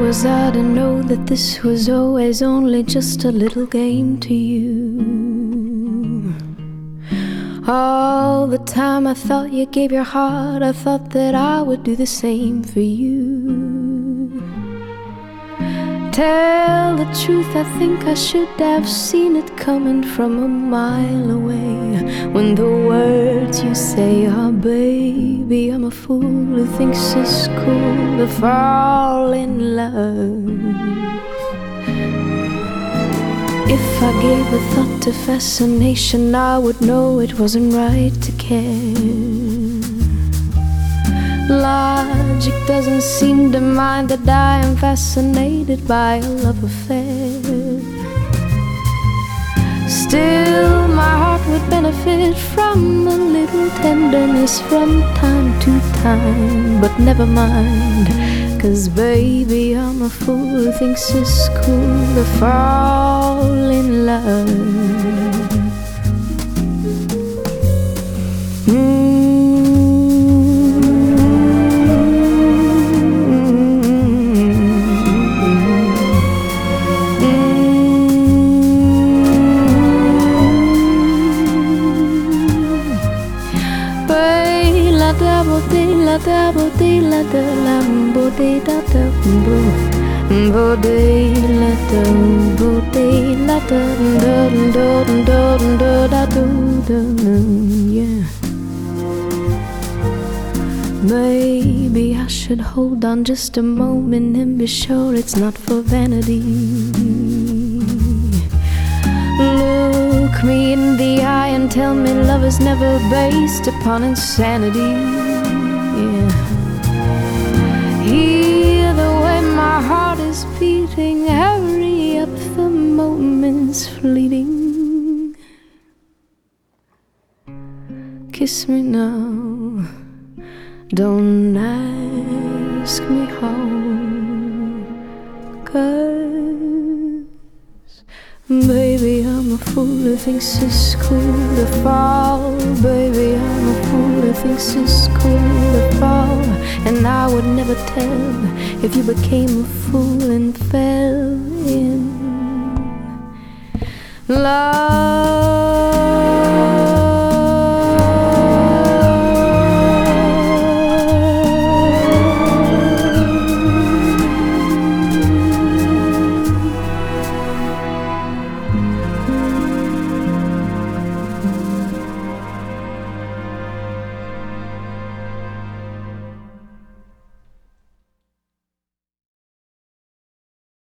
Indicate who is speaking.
Speaker 1: was I to know that this was always only just a little game to you? All the time I thought you gave your heart, I thought that I would do the same for you. Tell the truth, I think I should have seen it coming from a mile away. When the words you say are, baby, I'm a fool who thinks it's cool to fall in love. If I gave a thought to fascination, I would know it wasn't right to care. Logic doesn't seem to mind that I am fascinated by a love affair. Still, my heart would benefit from a little tenderness from time to time. But never mind, 'cause baby, I'm a fool who thinks it's cool to fall in love. La da bo de la da la bo de da da bo de la da bo de la da da da da da da, yeah. Maybe I should hold on just a moment and be sure it's not for vanity. Look me in the eye and tell me love is never based upon insanity. Yeah. Hear the way my heart is beating, hurry up, the moment's fleeting. Kiss me now, don't ask me how, 'cause baby, I'm a fool who thinks it's cool to fall. Baby, I'm a fool who thinks it's cool to fall. And I would never tell if you became a fool and fell in love.